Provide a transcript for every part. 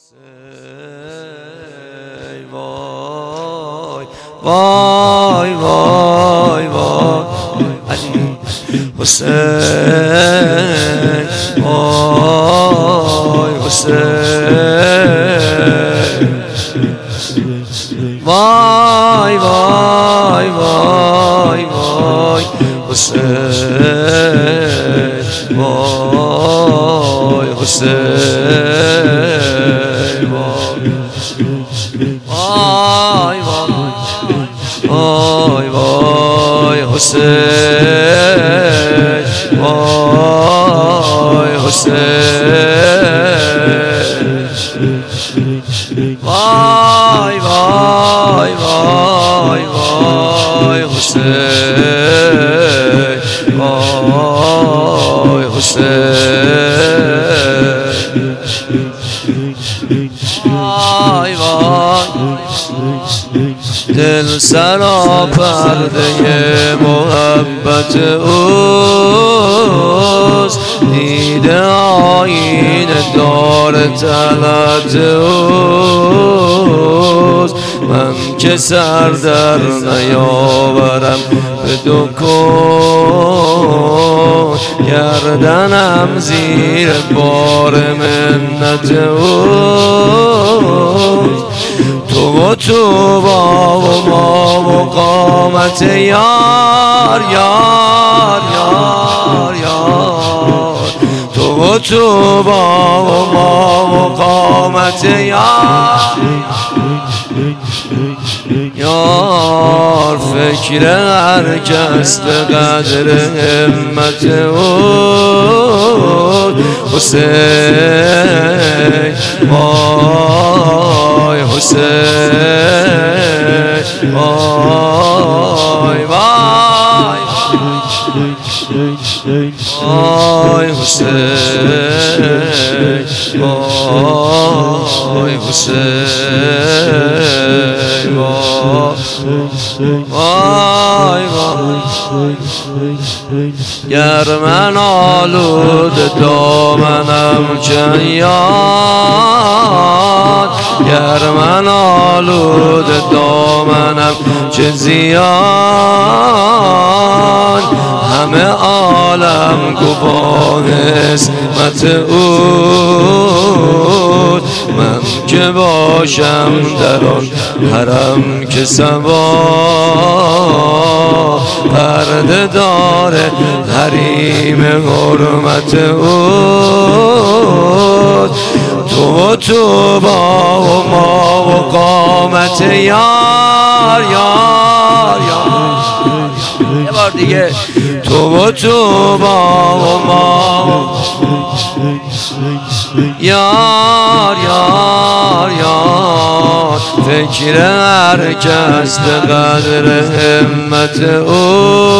حسین وای وای وای وای علی حسین وای حسین وای وای وای وای حسین وای حسین وای وای وای حسین وای حسین وای وای وای وای حسین وای حسین وای وای دل سرا پرده محبت اوست، دیده آینه دار طلعت اوست. من که سر در نیاورم به دکون، گردنم زیر بار منت اوست. تو با و ما و قامت یار یار یار یار، تو با و ما و قامت یار یار. فکر هر کس به قدر همت او حسین وای حسین وای وای وای حسین وای حسین وای وای. گر من آلود دامنم جیاد، گر من آلود دامنم چه زیاد. همه عالم گواه عصمت او، من که باشم در آن حرم که سوا پرده داره حریم حرمت او. تو با و ما و قامت یار یار یار. یه بار دیگه تو با و ما یار یار یار. فکر هر کس به قدر همت او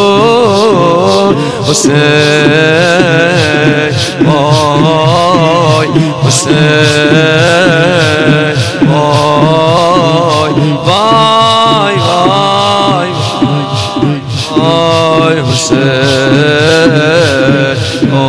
حسین وای حسین وای وای وای وای حسین